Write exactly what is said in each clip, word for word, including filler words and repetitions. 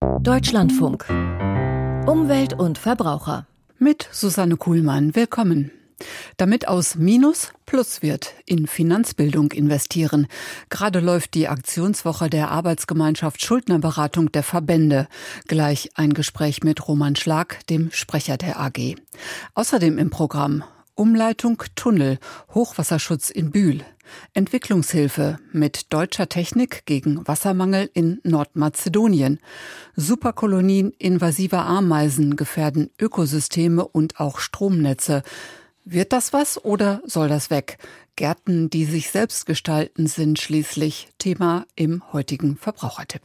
Deutschlandfunk. Umwelt und Verbraucher. Mit Susanne Kuhlmann. Willkommen. Damit aus Minus Plus wird, in Finanzbildung investieren. Gerade läuft die Aktionswoche der Arbeitsgemeinschaft Schuldnerberatung der Verbände. Gleich ein Gespräch mit Roman Schlag, dem Sprecher der A G. Außerdem im Programm Umleitung Tunnel, Hochwasserschutz in Bühl. Entwicklungshilfe mit deutscher Technik gegen Wassermangel in Nordmazedonien. Superkolonien invasiver Ameisen gefährden Ökosysteme und auch Stromnetze. Wird das was oder soll das weg? Gärten, die sich selbst gestalten, sind schließlich Thema im heutigen Verbrauchertipp.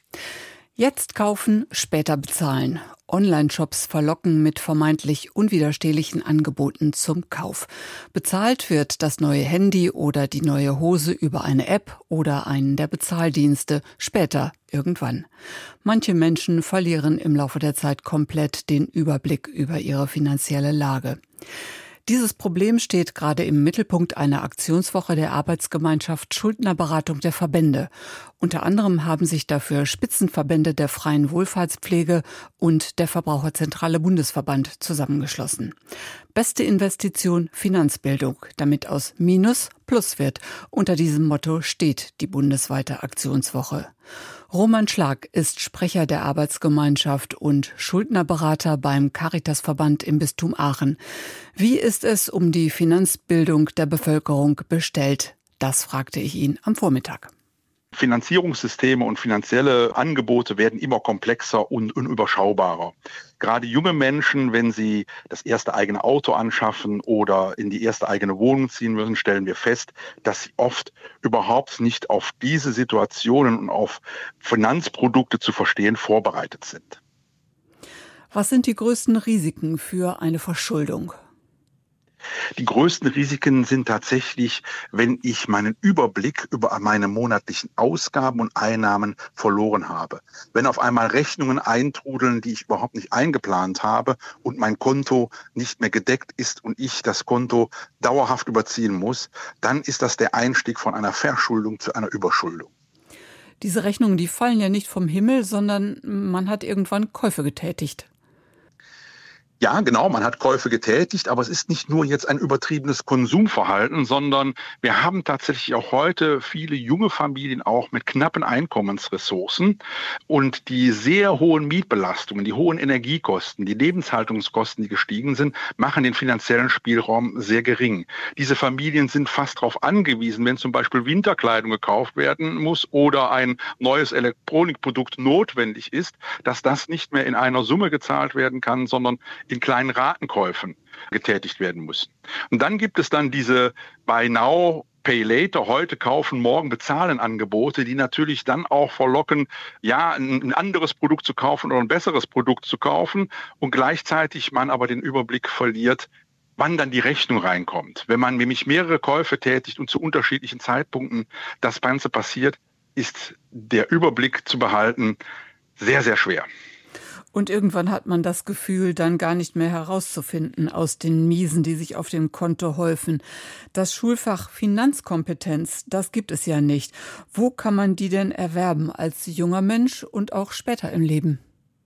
Jetzt kaufen, später bezahlen. Online-Shops verlocken mit vermeintlich unwiderstehlichen Angeboten zum Kauf. Bezahlt wird das neue Handy oder die neue Hose über eine App oder einen der Bezahldienste, später irgendwann. Manche Menschen verlieren im Laufe der Zeit komplett den Überblick über ihre finanzielle Lage. Dieses Problem steht gerade im Mittelpunkt einer Aktionswoche der Arbeitsgemeinschaft Schuldnerberatung der Verbände. Unter anderem haben sich dafür Spitzenverbände der freien Wohlfahrtspflege und der Verbraucherzentrale Bundesverband zusammengeschlossen. Beste Investition Finanzbildung, damit aus Minus Plus wird. Unter diesem Motto steht die bundesweite Aktionswoche. Roman Schlag ist Sprecher der Arbeitsgemeinschaft und Schuldnerberater beim Caritasverband im Bistum Aachen. Wie ist es um die Finanzbildung der Bevölkerung bestellt? Das fragte ich ihn am Vormittag. Finanzierungssysteme und finanzielle Angebote werden immer komplexer und unüberschaubarer. Gerade junge Menschen, wenn sie das erste eigene Auto anschaffen oder in die erste eigene Wohnung ziehen müssen, stellen wir fest, dass sie oft überhaupt nicht auf diese Situationen und auf Finanzprodukte zu verstehen vorbereitet sind. Was sind die größten Risiken für eine Verschuldung? Die größten Risiken sind tatsächlich, wenn ich meinen Überblick über meine monatlichen Ausgaben und Einnahmen verloren habe. Wenn auf einmal Rechnungen eintrudeln, die ich überhaupt nicht eingeplant habe und mein Konto nicht mehr gedeckt ist und ich das Konto dauerhaft überziehen muss, dann ist das der Einstieg von einer Verschuldung zu einer Überschuldung. Diese Rechnungen, die fallen ja nicht vom Himmel, sondern man hat irgendwann Käufe getätigt. Ja, genau, man hat Käufe getätigt, aber es ist nicht nur jetzt ein übertriebenes Konsumverhalten, sondern wir haben tatsächlich auch heute viele junge Familien auch mit knappen Einkommensressourcen und die sehr hohen Mietbelastungen, die hohen Energiekosten, die Lebenshaltungskosten, die gestiegen sind, machen den finanziellen Spielraum sehr gering. Diese Familien sind fast darauf angewiesen, wenn zum Beispiel Winterkleidung gekauft werden muss oder ein neues Elektronikprodukt notwendig ist, dass das nicht mehr in einer Summe gezahlt werden kann, sondern in kleinen Ratenkäufen getätigt werden müssen. Und dann gibt es dann diese Buy Now, Pay Later, heute kaufen, morgen bezahlen Angebote, die natürlich dann auch verlocken, ja, ein anderes Produkt zu kaufen oder ein besseres Produkt zu kaufen und gleichzeitig man aber den Überblick verliert, wann dann die Rechnung reinkommt. Wenn man nämlich mehrere Käufe tätigt und zu unterschiedlichen Zeitpunkten das Ganze passiert, ist der Überblick zu behalten sehr, sehr schwer. Und irgendwann hat man das Gefühl, dann gar nicht mehr herauszufinden aus den Miesen, die sich auf dem Konto häufen. Das Schulfach Finanzkompetenz, das gibt es ja nicht. Wo kann man die denn erwerben als junger Mensch und auch später im Leben?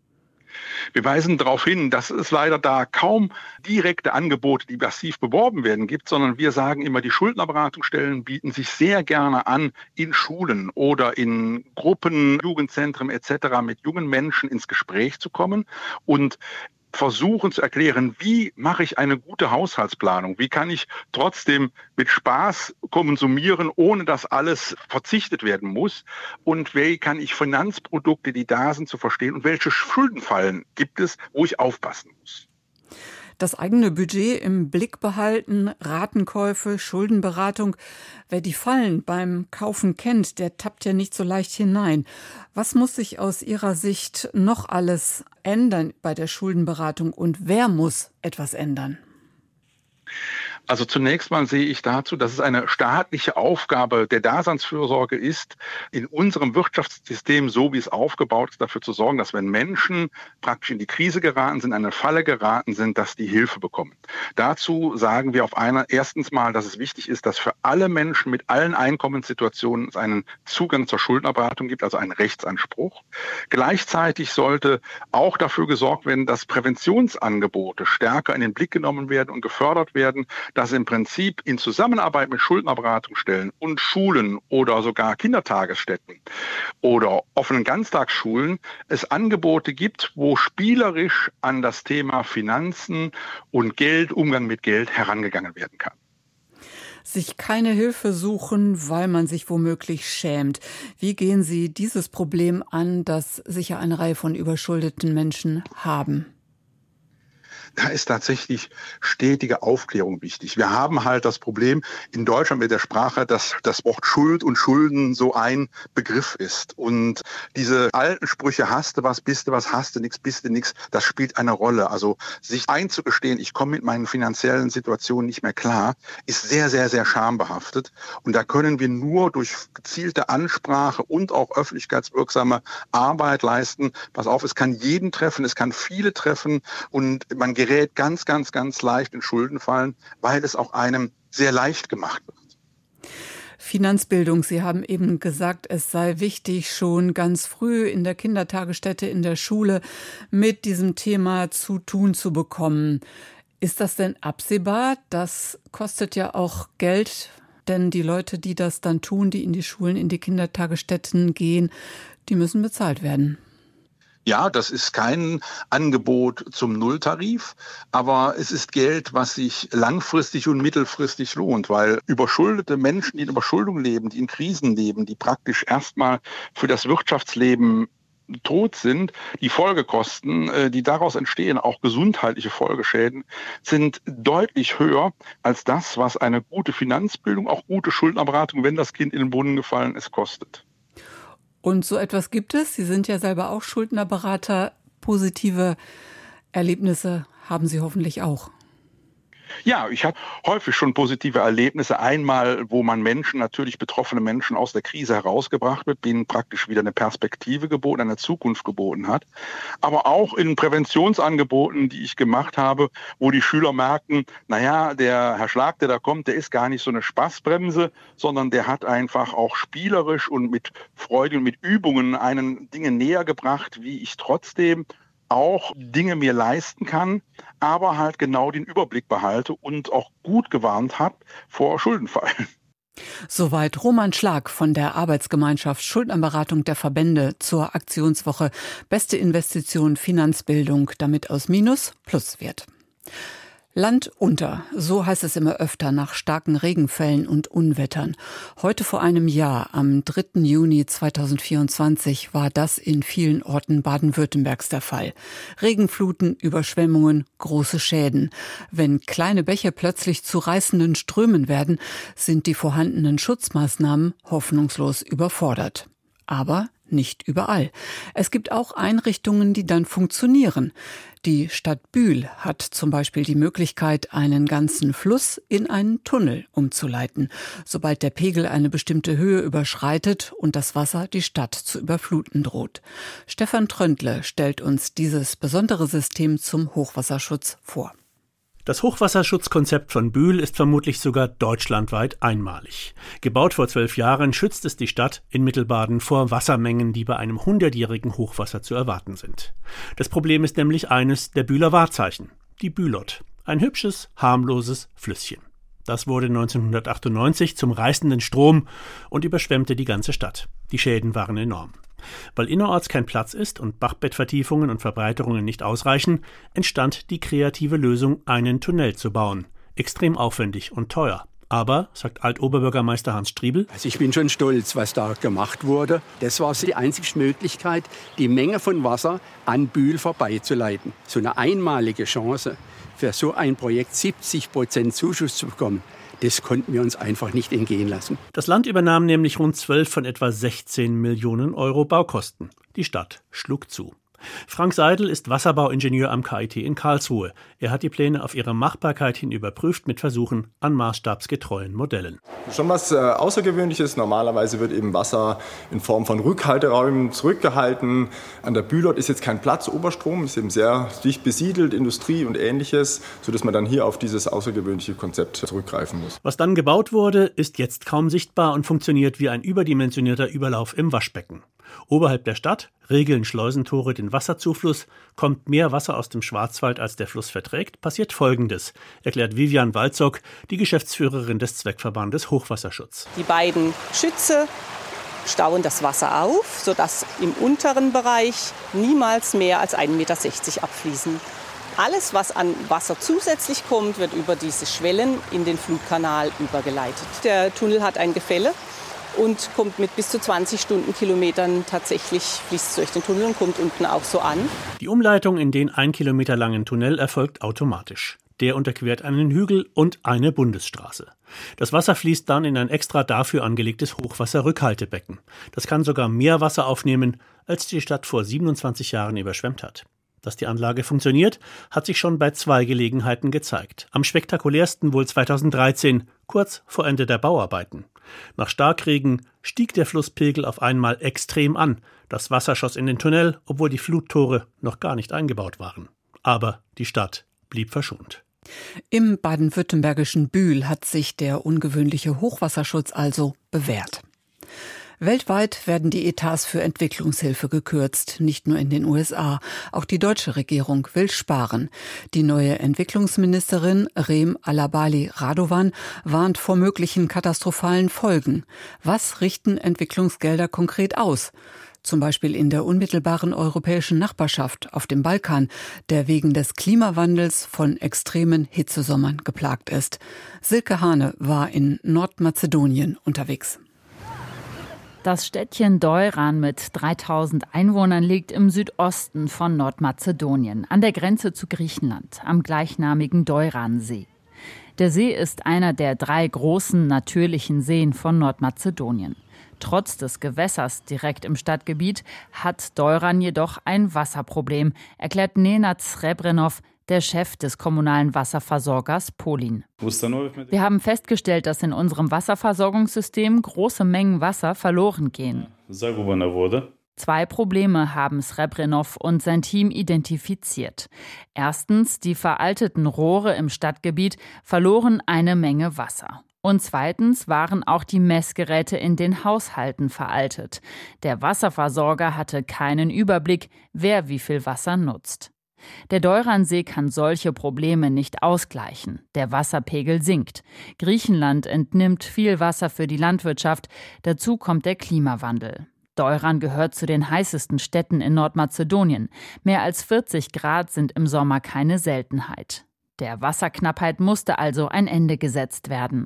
Wir weisen darauf hin, dass es leider da kaum direkte Angebote, die massiv beworben werden, gibt, sondern wir sagen immer, die Schuldnerberatungsstellen bieten sich sehr gerne an, in Schulen oder in Gruppen, Jugendzentren et cetera mit jungen Menschen ins Gespräch zu kommen und versuchen zu erklären, wie mache ich eine gute Haushaltsplanung? Wie kann ich trotzdem mit Spaß konsumieren, ohne dass alles verzichtet werden muss? Und wie kann ich Finanzprodukte, die da sind, zu verstehen? Und welche Schuldenfallen gibt es, wo ich aufpassen muss? Das eigene Budget im Blick behalten, Ratenkäufe, Schuldenberatung. Wer die Fallen beim Kaufen kennt, der tappt ja nicht so leicht hinein. Was muss sich aus Ihrer Sicht noch alles ändern bei der Schuldenberatung und wer muss etwas ändern? Also zunächst mal sehe ich dazu, dass es eine staatliche Aufgabe der Daseinsfürsorge ist, in unserem Wirtschaftssystem, so wie es aufgebaut ist, dafür zu sorgen, dass wenn Menschen praktisch in die Krise geraten sind, in eine Falle geraten sind, dass die Hilfe bekommen. Dazu sagen wir auf einer erstens mal, dass es wichtig ist, dass für alle Menschen mit allen Einkommenssituationen es einen Zugang zur Schuldnerberatung gibt, also einen Rechtsanspruch. Gleichzeitig sollte auch dafür gesorgt werden, dass Präventionsangebote stärker in den Blick genommen werden und gefördert werden, dass im Prinzip in Zusammenarbeit mit Schuldnerberatungsstellen und Schulen oder sogar Kindertagesstätten oder offenen Ganztagsschulen es Angebote gibt, wo spielerisch an das Thema Finanzen und Geld, Umgang mit Geld herangegangen werden kann. Sich keine Hilfe suchen, weil man sich womöglich schämt. Wie gehen Sie dieses Problem an, das sicher eine Reihe von überschuldeten Menschen haben? Da ist tatsächlich stetige Aufklärung wichtig. Wir haben halt das Problem in Deutschland mit der Sprache, dass das Wort Schuld und Schulden so ein Begriff ist. Und diese alten Sprüche, hast du was, bist du was, hast du nichts, bist du nichts, das spielt eine Rolle. Also sich einzugestehen, ich komme mit meinen finanziellen Situationen nicht mehr klar, ist sehr, sehr, sehr schambehaftet. Und da können wir nur durch gezielte Ansprache und auch öffentlichkeitswirksame Arbeit leisten. Pass auf, es kann jeden treffen, es kann viele treffen und man gerät ganz, ganz, ganz leicht in Schuldenfallen, weil es auch einem sehr leicht gemacht wird. Finanzbildung, Sie haben eben gesagt, es sei wichtig, schon ganz früh in der Kindertagesstätte, in der Schule mit diesem Thema zu tun zu bekommen. Ist das denn absehbar? Das kostet ja auch Geld, denn die Leute, die das dann tun, die in die Schulen, in die Kindertagesstätten gehen, die müssen bezahlt werden. Ja, das ist kein Angebot zum Nulltarif, aber es ist Geld, was sich langfristig und mittelfristig lohnt, weil überschuldete Menschen, die in Überschuldung leben, die in Krisen leben, die praktisch erstmal für das Wirtschaftsleben tot sind, die Folgekosten, die daraus entstehen, auch gesundheitliche Folgeschäden, sind deutlich höher als das, was eine gute Finanzbildung, auch gute Schuldnerberatung, wenn das Kind in den Brunnen gefallen ist, kostet. Und so etwas gibt es. Sie sind ja selber auch Schuldnerberater. Positive Erlebnisse haben Sie hoffentlich auch. Ja, ich habe häufig schon positive Erlebnisse. Einmal, wo man Menschen, natürlich betroffene Menschen aus der Krise herausgebracht wird, denen praktisch wieder eine Perspektive geboten, eine Zukunft geboten hat. Aber auch in Präventionsangeboten, die ich gemacht habe, wo die Schüler merken, naja, der Herr Schlag, der da kommt, der ist gar nicht so eine Spaßbremse, sondern der hat einfach auch spielerisch und mit Freude und mit Übungen einen Dinge näher gebracht, wie ich trotzdem auch Dinge mir leisten kann, aber halt genau den Überblick behalte und auch gut gewarnt habe vor Schuldenfallen. Soweit Roman Schlag von der Arbeitsgemeinschaft Schuldnerberatung der Verbände zur Aktionswoche Beste Investition Finanzbildung, damit aus Minus Plus wird. Land unter, so heißt es immer öfter nach starken Regenfällen und Unwettern. Heute vor einem Jahr, am dritten Juni zweitausendvierundzwanzig, war das in vielen Orten Baden-Württembergs der Fall. Regenfluten, Überschwemmungen, große Schäden. Wenn kleine Bäche plötzlich zu reißenden Strömen werden, sind die vorhandenen Schutzmaßnahmen hoffnungslos überfordert. Aber nicht überall. Es gibt auch Einrichtungen, die dann funktionieren. Die Stadt Bühl hat zum Beispiel die Möglichkeit, einen ganzen Fluss in einen Tunnel umzuleiten, sobald der Pegel eine bestimmte Höhe überschreitet und das Wasser die Stadt zu überfluten droht. Stefan Tröndle stellt uns dieses besondere System zum Hochwasserschutz vor. Das Hochwasserschutzkonzept von Bühl ist vermutlich sogar deutschlandweit einmalig. Gebaut vor zwölf Jahren schützt es die Stadt in Mittelbaden vor Wassermengen, die bei einem hundertjährigen Hochwasser zu erwarten sind. Das Problem ist nämlich eines der Bühler Wahrzeichen, die Bühlott. Ein hübsches, harmloses Flüsschen. Das wurde neunzehnhundertachtundneunzig zum reißenden Strom und überschwemmte die ganze Stadt. Die Schäden waren enorm. Weil innerorts kein Platz ist und Bachbettvertiefungen und Verbreiterungen nicht ausreichen, entstand die kreative Lösung, einen Tunnel zu bauen. Extrem aufwendig und teuer. Aber, sagt Altoberbürgermeister Hans Striebel, also ich bin schon stolz, was da gemacht wurde. Das war die einzige Möglichkeit, die Menge von Wasser an Bühl vorbeizuleiten. So eine einmalige Chance, für so ein Projekt siebzig Prozent Zuschuss zu bekommen. Das konnten wir uns einfach nicht entgehen lassen. Das Land übernahm nämlich rund zwölf von etwa sechzehn Millionen Euro Baukosten. Die Stadt schlug zu. Frank Seidel ist Wasserbauingenieur am K I T in Karlsruhe. Er hat die Pläne auf ihre Machbarkeit hin überprüft mit Versuchen an maßstabsgetreuen Modellen. Schon was äh, Außergewöhnliches. Normalerweise wird eben Wasser in Form von Rückhalteräumen zurückgehalten. An der Bühlot ist jetzt kein Platz. Oberstrom ist eben sehr dicht besiedelt, Industrie und Ähnliches, sodass man dann hier auf dieses außergewöhnliche Konzept zurückgreifen muss. Was dann gebaut wurde, ist jetzt kaum sichtbar und funktioniert wie ein überdimensionierter Überlauf im Waschbecken. Oberhalb der Stadt regeln Schleusentore den Wasserzufluss. Kommt mehr Wasser aus dem Schwarzwald, als der Fluss verträgt, passiert Folgendes, erklärt Vivian Walzock, die Geschäftsführerin des Zweckverbandes Hochwasserschutz. Die beiden Schütze stauen das Wasser auf, sodass im unteren Bereich niemals mehr als ein Meter sechzig abfließen. Alles, was an Wasser zusätzlich kommt, wird über diese Schwellen in den Flutkanal übergeleitet. Der Tunnel hat ein Gefälle und kommt mit bis zu zwanzig Stundenkilometern tatsächlich, fließt durch den Tunnel und kommt unten auch so an. Die Umleitung in den ein Kilometer langen Tunnel erfolgt automatisch. Der unterquert einen Hügel und eine Bundesstraße. Das Wasser fließt dann in ein extra dafür angelegtes Hochwasserrückhaltebecken. Das kann sogar mehr Wasser aufnehmen, als die Stadt vor siebenundzwanzig Jahren überschwemmt hat. Dass die Anlage funktioniert, hat sich schon bei zwei Gelegenheiten gezeigt. Am spektakulärsten wohl zweitausenddreizehn, kurz vor Ende der Bauarbeiten. Nach Starkregen stieg der Flusspegel auf einmal extrem an. Das Wasser schoss in den Tunnel, obwohl die Fluttore noch gar nicht eingebaut waren. Aber die Stadt blieb verschont. Im baden-württembergischen Bühl hat sich der ungewöhnliche Hochwasserschutz also bewährt. Weltweit werden die Etats für Entwicklungshilfe gekürzt, nicht nur in den U S A. Auch die deutsche Regierung will sparen. Die neue Entwicklungsministerin Rem Alabali Radovan warnt vor möglichen katastrophalen Folgen. Was richten Entwicklungsgelder konkret aus? Zum Beispiel in der unmittelbaren europäischen Nachbarschaft auf dem Balkan, der wegen des Klimawandels von extremen Hitzesommern geplagt ist. Silke Hane war in Nordmazedonien unterwegs. Das Städtchen Deuran mit dreitausend Einwohnern liegt im Südosten von Nordmazedonien, an der Grenze zu Griechenland, am gleichnamigen Deuransee. Der See ist einer der drei großen natürlichen Seen von Nordmazedonien. Trotz des Gewässers direkt im Stadtgebiet hat Deuran jedoch ein Wasserproblem, erklärt Nenad Srebrenov, der Chef des kommunalen Wasserversorgers Polin. Wir haben festgestellt, dass in unserem Wasserversorgungssystem große Mengen Wasser verloren gehen. Zwei Probleme haben Srebrenov und sein Team identifiziert. Erstens, die veralteten Rohre im Stadtgebiet verloren eine Menge Wasser. Und zweitens waren auch die Messgeräte in den Haushalten veraltet. Der Wasserversorger hatte keinen Überblick, wer wie viel Wasser nutzt. Der Deuransee kann solche Probleme nicht ausgleichen. Der Wasserpegel sinkt. Griechenland entnimmt viel Wasser für die Landwirtschaft. Dazu kommt der Klimawandel. Deuran gehört zu den heißesten Städten in Nordmazedonien. Mehr als vierzig Grad sind im Sommer keine Seltenheit. Der Wasserknappheit musste also ein Ende gesetzt werden.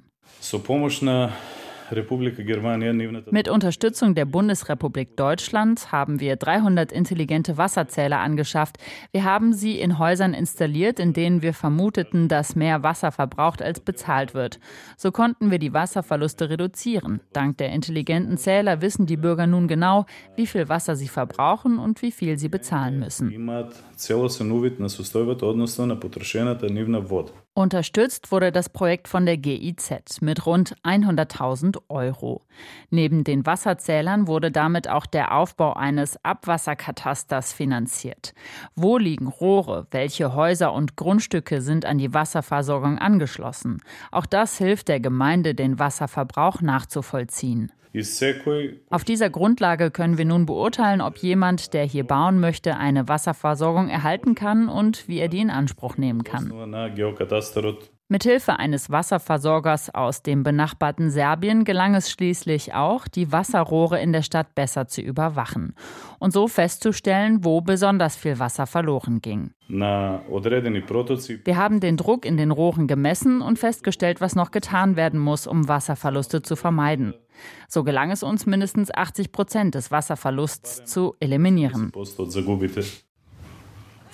Mit Unterstützung der Bundesrepublik Deutschland haben wir dreihundert intelligente Wasserzähler angeschafft. Wir haben sie in Häusern installiert, in denen wir vermuteten, dass mehr Wasser verbraucht als bezahlt wird. So konnten wir die Wasserverluste reduzieren. Dank der intelligenten Zähler wissen die Bürger nun genau, wie viel Wasser sie verbrauchen und wie viel sie bezahlen müssen. Unterstützt wurde das Projekt von der G I Z mit rund hunderttausend Euro. Neben den Wasserzählern wurde damit auch der Aufbau eines Abwasserkatasters finanziert. Wo liegen Rohre? Welche Häuser und Grundstücke sind an die Wasserversorgung angeschlossen? Auch das hilft der Gemeinde, den Wasserverbrauch nachzuvollziehen. Auf dieser Grundlage können wir nun beurteilen, ob jemand, der hier bauen möchte, eine Wasserversorgung erhalten kann und wie er die in Anspruch nehmen kann. Mithilfe eines Wasserversorgers aus dem benachbarten Serbien gelang es schließlich auch, die Wasserrohre in der Stadt besser zu überwachen und so festzustellen, wo besonders viel Wasser verloren ging. Wir haben den Druck in den Rohren gemessen und festgestellt, was noch getan werden muss, um Wasserverluste zu vermeiden. So gelang es uns, mindestens achtzig Prozent des Wasserverlusts zu eliminieren.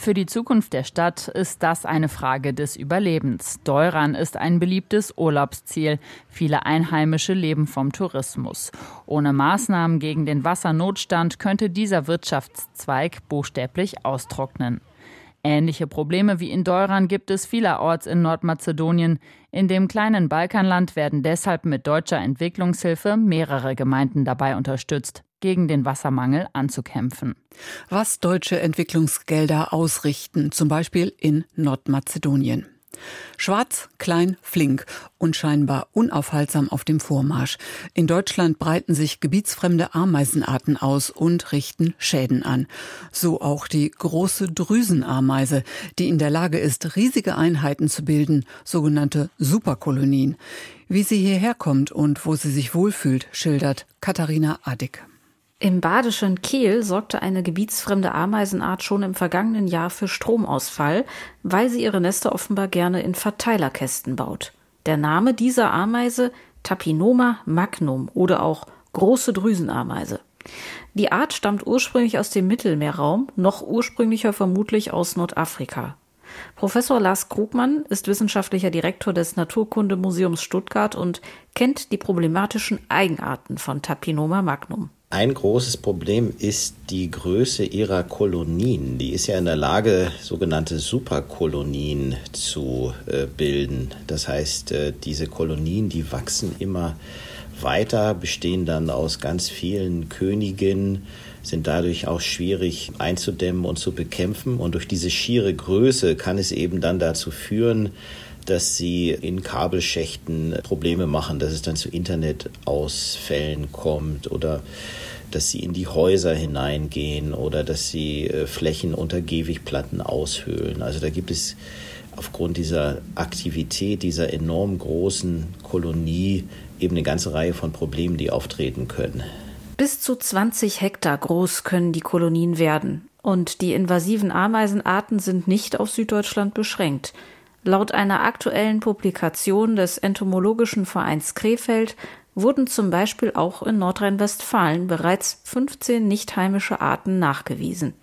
Für die Zukunft der Stadt ist das eine Frage des Überlebens. Deuran ist ein beliebtes Urlaubsziel. Viele Einheimische leben vom Tourismus. Ohne Maßnahmen gegen den Wassernotstand könnte dieser Wirtschaftszweig buchstäblich austrocknen. Ähnliche Probleme wie in Deuran gibt es vielerorts in Nordmazedonien. In dem kleinen Balkanland werden deshalb mit deutscher Entwicklungshilfe mehrere Gemeinden dabei unterstützt, gegen den Wassermangel anzukämpfen. Was deutsche Entwicklungsgelder ausrichten, zum Beispiel in Nordmazedonien. Schwarz, klein, flink und scheinbar unaufhaltsam auf dem Vormarsch. In Deutschland breiten sich gebietsfremde Ameisenarten aus und richten Schäden an. So auch die große Drüsenameise, die in der Lage ist, riesige Einheiten zu bilden, sogenannte Superkolonien. Wie sie hierher kommt und wo sie sich wohlfühlt, schildert Katharina Adick. Im badischen Kehl sorgte eine gebietsfremde Ameisenart schon im vergangenen Jahr für Stromausfall, weil sie ihre Nester offenbar gerne in Verteilerkästen baut. Der Name dieser Ameise Tapinoma magnum oder auch große Drüsenameise. Die Art stammt ursprünglich aus dem Mittelmeerraum, noch ursprünglicher vermutlich aus Nordafrika. Professor Lars Krugmann ist wissenschaftlicher Direktor des Naturkundemuseums Stuttgart und kennt die problematischen Eigenarten von Tapinoma magnum. Ein großes Problem ist die Größe ihrer Kolonien. Die ist ja in der Lage, sogenannte Superkolonien zu äh, bilden. Das heißt, äh, diese Kolonien, die wachsen immer weiter, bestehen dann aus ganz vielen Königinnen, sind dadurch auch schwierig einzudämmen und zu bekämpfen. Und durch diese schiere Größe kann es eben dann dazu führen, dass sie in Kabelschächten Probleme machen, dass es dann zu Internetausfällen kommt oder dass sie in die Häuser hineingehen oder dass sie Flächen unter Gehwegplatten aushöhlen. Also da gibt es aufgrund dieser Aktivität, dieser enorm großen Kolonie eben eine ganze Reihe von Problemen, die auftreten können. Bis zu zwanzig Hektar groß können die Kolonien werden. Und die invasiven Ameisenarten sind nicht auf Süddeutschland beschränkt. Laut einer aktuellen Publikation des Entomologischen Vereins Krefeld wurden zum Beispiel auch in Nordrhein-Westfalen bereits fünfzehn nicht heimische Arten nachgewiesen.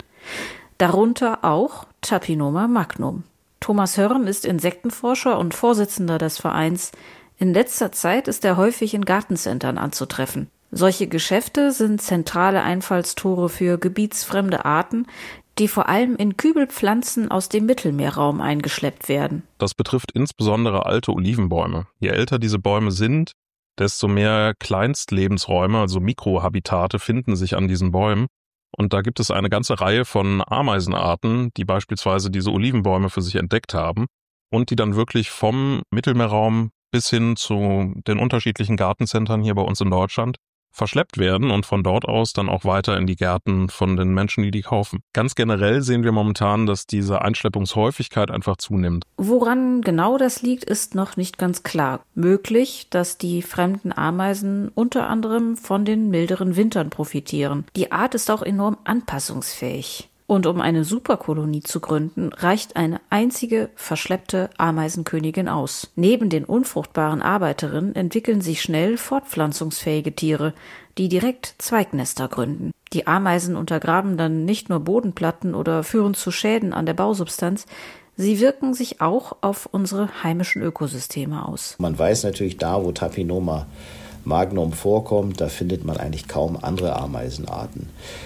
Darunter auch Tapinoma magnum. Thomas Hörn ist Insektenforscher und Vorsitzender des Vereins. In letzter Zeit ist er häufig in Gartencentern anzutreffen. Solche Geschäfte sind zentrale Einfallstore für gebietsfremde Arten, die vor allem in Kübelpflanzen aus dem Mittelmeerraum eingeschleppt werden. Das betrifft insbesondere alte Olivenbäume. Je älter diese Bäume sind, desto mehr Kleinstlebensräume, also Mikrohabitate, finden sich an diesen Bäumen. Und da gibt es eine ganze Reihe von Ameisenarten, die beispielsweise diese Olivenbäume für sich entdeckt haben und die dann wirklich vom Mittelmeerraum bis hin zu den unterschiedlichen Gartencentern hier bei uns in Deutschland verschleppt werden und von dort aus dann auch weiter in die Gärten von den Menschen, die die kaufen. Ganz generell sehen wir momentan, dass diese Einschleppungshäufigkeit einfach zunimmt. Woran genau das liegt, ist noch nicht ganz klar. Möglich, dass die fremden Ameisen unter anderem von den milderen Wintern profitieren. Die Art ist auch enorm anpassungsfähig. Und um eine Superkolonie zu gründen, reicht eine einzige verschleppte Ameisenkönigin aus. Neben den unfruchtbaren Arbeiterinnen entwickeln sich schnell fortpflanzungsfähige Tiere, die direkt Zweignester gründen. Die Ameisen untergraben dann nicht nur Bodenplatten oder führen zu Schäden an der Bausubstanz, sie wirken sich auch auf unsere heimischen Ökosysteme aus. Man weiß natürlich, da wo Tapinoma magnum vorkommt, da findet man eigentlich kaum andere Ameisenarten.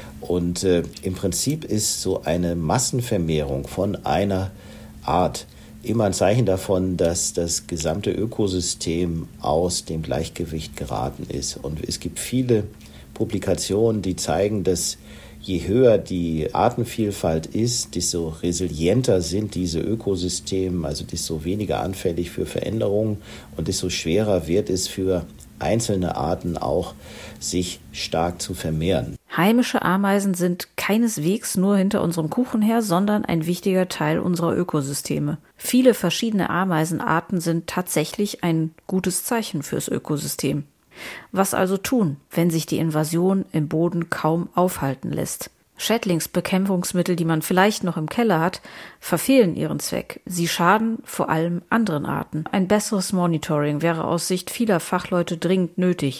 Und äh, im Prinzip ist so eine Massenvermehrung von einer Art immer ein Zeichen davon, dass das gesamte Ökosystem aus dem Gleichgewicht geraten ist. Und es gibt viele Publikationen, die zeigen, dass je höher die Artenvielfalt ist, desto resilienter sind diese Ökosysteme, also desto weniger anfällig für Veränderungen und desto schwerer wird es für einzelne Arten auch, sich stark zu vermehren. Heimische Ameisen sind keineswegs nur hinter unserem Kuchen her, sondern ein wichtiger Teil unserer Ökosysteme. Viele verschiedene Ameisenarten sind tatsächlich ein gutes Zeichen fürs Ökosystem. Was also tun, wenn sich die Invasion im Boden kaum aufhalten lässt? Schädlingsbekämpfungsmittel, die man vielleicht noch im Keller hat, verfehlen ihren Zweck. Sie schaden vor allem anderen Arten. Ein besseres Monitoring wäre aus Sicht vieler Fachleute dringend nötig.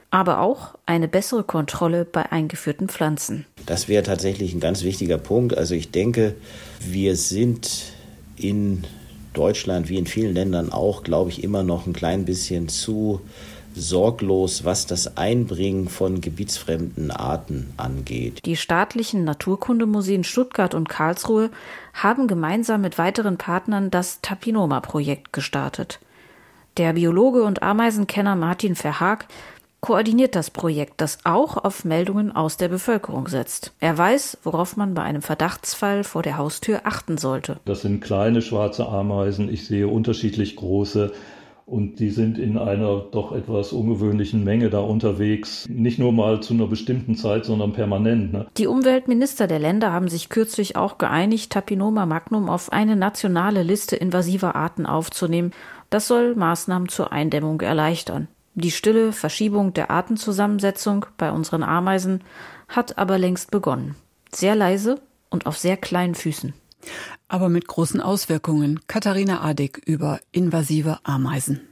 aber auch eine bessere Kontrolle bei eingeführten Pflanzen. Das wäre tatsächlich ein ganz wichtiger Punkt. Also ich denke, wir sind in Deutschland wie in vielen Ländern auch, glaube ich, immer noch ein klein bisschen zu sorglos, was das Einbringen von gebietsfremden Arten angeht. Die staatlichen Naturkundemuseen Stuttgart und Karlsruhe haben gemeinsam mit weiteren Partnern das Tapinoma-Projekt gestartet. Der Biologe und Ameisenkenner Martin Verhaag koordiniert das Projekt, das auch auf Meldungen aus der Bevölkerung setzt. Er weiß, worauf man bei einem Verdachtsfall vor der Haustür achten sollte. Das sind kleine schwarze Ameisen, ich sehe unterschiedlich große. Und die sind in einer doch etwas ungewöhnlichen Menge da unterwegs. Nicht nur mal zu einer bestimmten Zeit, sondern permanent. Ne? Die Umweltminister der Länder haben sich kürzlich auch geeinigt, Tapinoma magnum auf eine nationale Liste invasiver Arten aufzunehmen. Das soll Maßnahmen zur Eindämmung erleichtern. Die stille Verschiebung der Artenzusammensetzung bei unseren Ameisen hat aber längst begonnen. Sehr leise und auf sehr kleinen Füßen. Aber mit großen Auswirkungen. Katharina Adick über invasive Ameisen.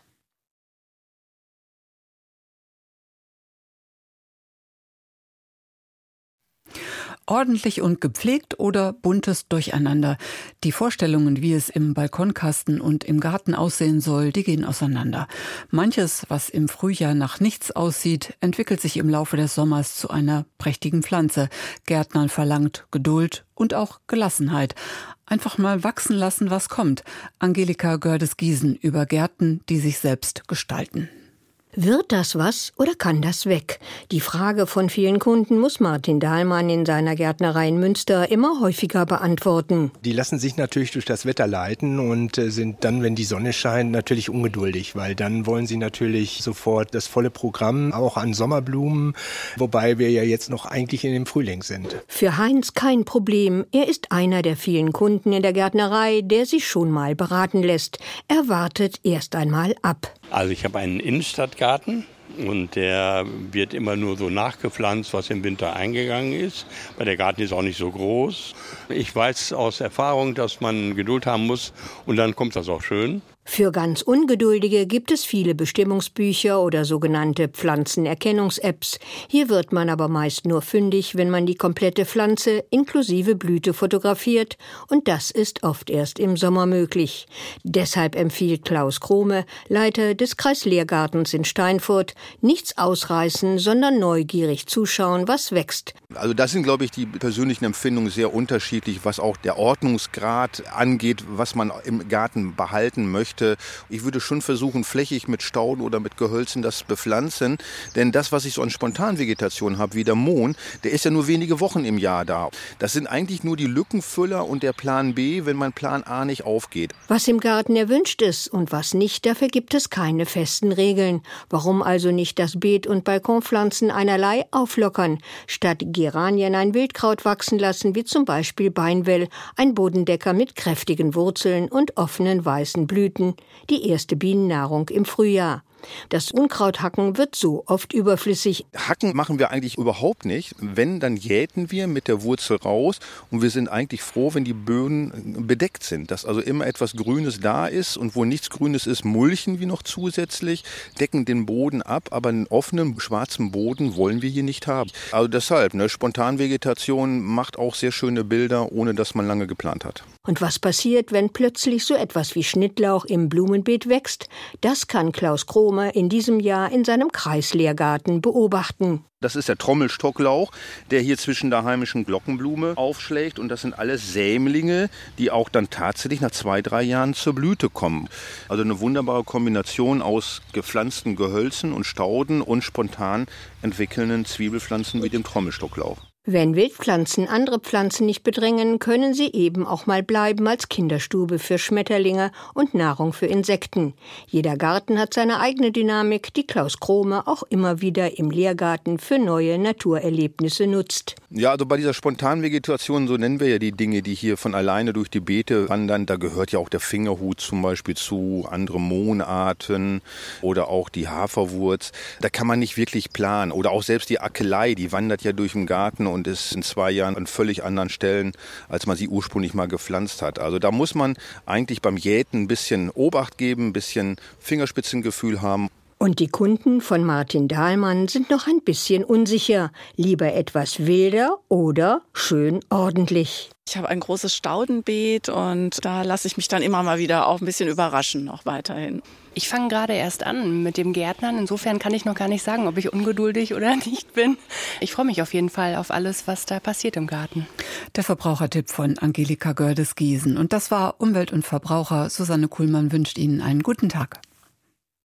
Ordentlich und gepflegt oder buntes Durcheinander. Die Vorstellungen, wie es im Balkonkasten und im Garten aussehen soll, die gehen auseinander. Manches, was im Frühjahr nach nichts aussieht, entwickelt sich im Laufe des Sommers zu einer prächtigen Pflanze. Gärtnern verlangt Geduld und auch Gelassenheit. Einfach mal wachsen lassen, was kommt. Angelika Gördes-Giesen über Gärten, die sich selbst gestalten. Wird das was oder kann das weg? Die Frage von vielen Kunden muss Martin Dahlmann in seiner Gärtnerei in Münster immer häufiger beantworten. Die lassen sich natürlich durch das Wetter leiten und sind dann, wenn die Sonne scheint, natürlich ungeduldig, weil dann wollen sie natürlich sofort das volle Programm, auch an Sommerblumen, wobei wir ja jetzt noch eigentlich in dem Frühling sind. Für Heinz kein Problem. Er ist einer der vielen Kunden in der Gärtnerei, der sich schon mal beraten lässt. Er wartet erst einmal ab. Also ich habe einen Innenstadtgarten und der wird immer nur so nachgepflanzt, was im Winter eingegangen ist, weil der Garten ist auch nicht so groß. Ich weiß aus Erfahrung, dass man Geduld haben muss und dann kommt das auch schön. Für ganz Ungeduldige gibt es viele Bestimmungsbücher oder sogenannte Pflanzenerkennungs-Apps. Hier wird man aber meist nur fündig, wenn man die komplette Pflanze inklusive Blüte fotografiert. Und das ist oft erst im Sommer möglich. Deshalb empfiehlt Klaus Krome, Leiter des Kreislehrgartens in Steinfurt, nichts ausreißen, sondern neugierig zuschauen, was wächst. Also das sind, glaube ich, die persönlichen Empfindungen sehr unterschiedlich, was auch der Ordnungsgrad angeht, was man im Garten behalten möchte. Ich würde schon versuchen, flächig mit Stauden oder mit Gehölzen das bepflanzen, denn das, was ich so an Spontanvegetation habe, wie der Mohn, der ist ja nur wenige Wochen im Jahr da. Das sind eigentlich nur die Lückenfüller und der Plan B, wenn mein Plan A nicht aufgeht. Was im Garten erwünscht ist und was nicht, dafür gibt es keine festen Regeln. Warum also nicht das Beet- und Balkonpflanzen einerlei auflockern, statt Geranien ein Wildkraut wachsen lassen, wie zum Beispiel Beinwell, ein Bodendecker mit kräftigen Wurzeln und offenen weißen Blüten, die erste Bienennahrung im Frühjahr. Das Unkrauthacken wird so oft überflüssig. Hacken machen wir eigentlich überhaupt nicht. Wenn, dann jäten wir mit der Wurzel raus und wir sind eigentlich froh, wenn die Böden bedeckt sind. Dass also immer etwas Grünes da ist und wo nichts Grünes ist, mulchen wir noch zusätzlich, decken den Boden ab, aber einen offenen, schwarzen Boden wollen wir hier nicht haben. Also deshalb, ne, Spontanvegetation macht auch sehr schöne Bilder, ohne dass man lange geplant hat. Und was passiert, wenn plötzlich so etwas wie Schnittlauch im Blumenbeet wächst? Das kann Klaus Krome in diesem Jahr in seinem Kreislehrgarten beobachten. Das ist der Trommelstocklauch, der hier zwischen der heimischen Glockenblume aufschlägt. Und das sind alles Sämlinge, die auch dann tatsächlich nach zwei, drei Jahren zur Blüte kommen. Also eine wunderbare Kombination aus gepflanzten Gehölzen und Stauden und spontan entwickelnden Zwiebelpflanzen wie dem Trommelstocklauch. Wenn Wildpflanzen andere Pflanzen nicht bedrängen, können sie eben auch mal bleiben als Kinderstube für Schmetterlinge und Nahrung für Insekten. Jeder Garten hat seine eigene Dynamik, die Klaus Krome auch immer wieder im Lehrgarten für neue Naturerlebnisse nutzt. Ja, also bei dieser Spontanvegetation, so nennen wir ja die Dinge, die hier von alleine durch die Beete wandern, da gehört ja auch der Fingerhut zum Beispiel zu, andere Mohnarten oder auch die Haferwurz. Da kann man nicht wirklich planen. Oder auch selbst die Akelei, die wandert ja durch den Garten und ist in zwei Jahren an völlig anderen Stellen, als man sie ursprünglich mal gepflanzt hat. Also da muss man eigentlich beim Jäten ein bisschen Obacht geben, ein bisschen Fingerspitzengefühl haben. Und die Kunden von Martin Dahlmann sind noch ein bisschen unsicher. Lieber etwas wilder oder schön ordentlich. Ich habe ein großes Staudenbeet und da lasse ich mich dann immer mal wieder auch ein bisschen überraschen, noch weiterhin. Ich fange gerade erst an mit dem Gärtnern. Insofern kann ich noch gar nicht sagen, ob ich ungeduldig oder nicht bin. Ich freue mich auf jeden Fall auf alles, was da passiert im Garten. Der Verbrauchertipp von Angelika Gördes-Giesen. Und das war Umwelt und Verbraucher. Susanne Kuhlmann wünscht Ihnen einen guten Tag.